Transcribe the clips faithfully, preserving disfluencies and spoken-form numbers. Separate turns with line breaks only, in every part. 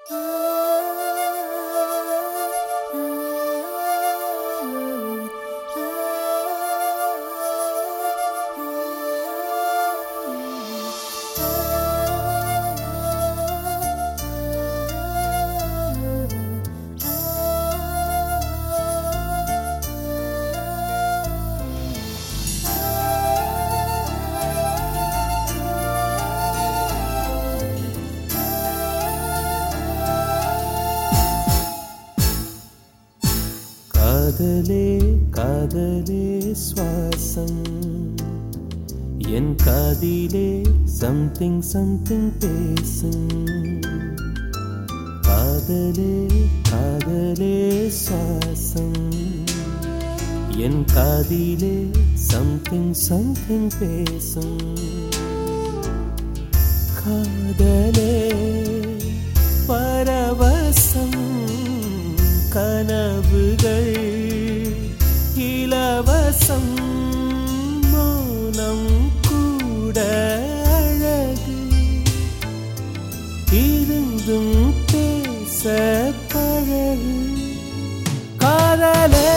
காதலே காதலே சுவாசம் என் காதிலே சம்திங் சம்திங் பேசும். காதலே காதலே சுவாசம் என் காதிலே சம்திங் சம்திங் பேசும். காதலே பரவசம் கனவுகள் இலவசம் மௌனம் கூட அழகு இருந்தும் பேச பழகு. காதலே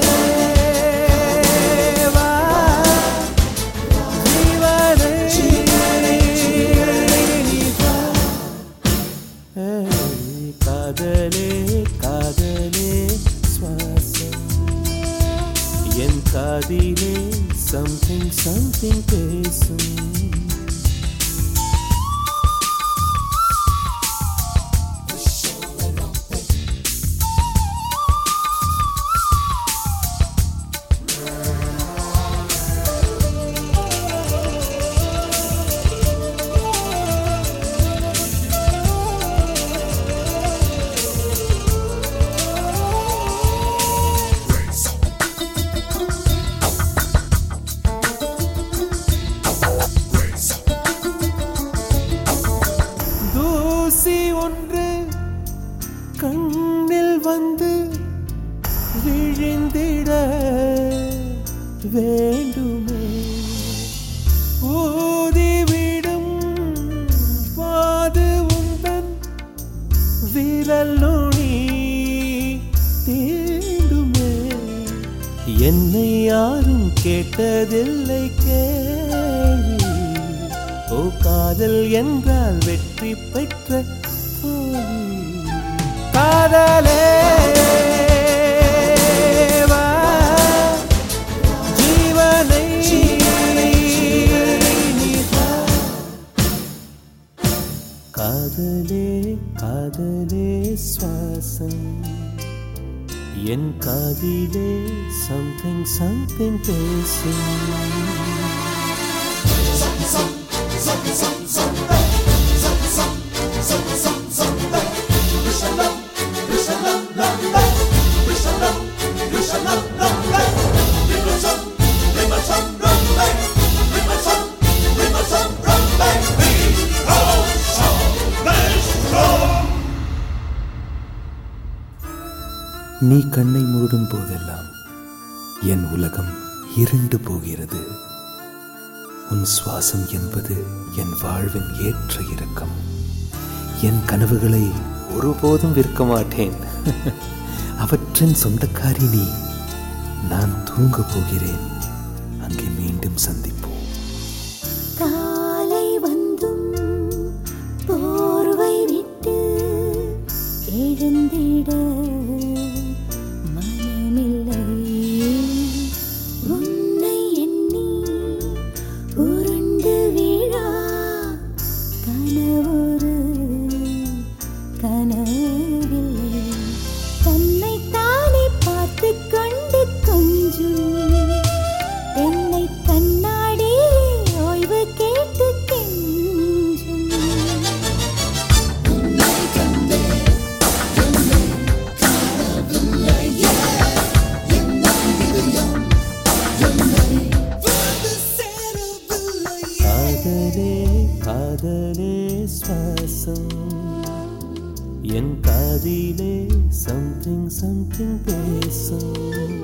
காதலே காதலே சுவாசம் என் காதிலே சம்திங் சம்திங் பேசும். ஒன்று கண்ணில் வந்து விழுந்திட வேண்டுமே ஊதிவிடும் பாது உந்தன் விரல் நுனி தீண்டுமே. என்னை யாரும் கேட்டதில்லை கேள்வி. ஓ காதல் என்றால் வெற்றி பெற்ற காதலே ஜீவனை காதலே காதலே சுவாசம் என் காதிலே சம்திங் சம்திங் பேசும். நீ கண்ணை மூடும் போதெல்லாம் என் உலகம் இருண்டு போகிறது. உன் சுவாசம் என்பது என் வாழ்வின் ஏற்ற இறக்கம். என் கனவுகளை ஒருபோதும் விற்க மாட்டேன். அவற்றின் சொந்தக்காரி நீ. நான் தூங்க போகிறேன். அங்கே மீண்டும் சந்திப்போம்.
காலை வந்தும் போர்வை விட்டு எழுந்திட மனமில்லை. உன்னை எண்ணி உருண்டு விழா கனவொரு கனவில்லை. தன்னை தானே பார்த்து கொண்டு கொஞ்சம் என்னை கண்ணாடி ஓய்வு கேட்டு கெஞ்சும். காதலே காதலே சுவாசம் என் காதிலே சம்திங் சம்திங் பேசும்.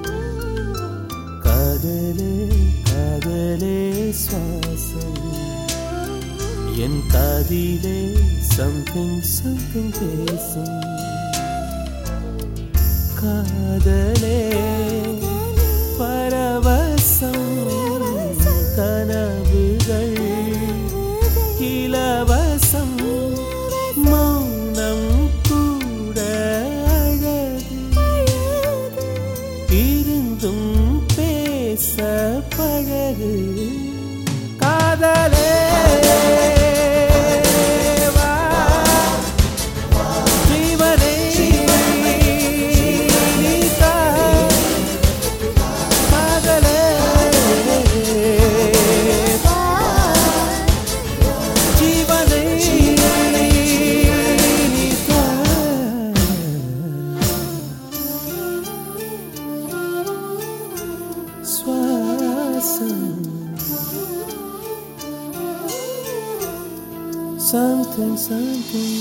காதலே காதலே சுவாசம் என் காதிலே something something பேசும் காதலே பரவசம் கனவுகள் இலவசம் மௌனம் கூட அழகு இருந்தும் பேச பழகு காதலே Something, something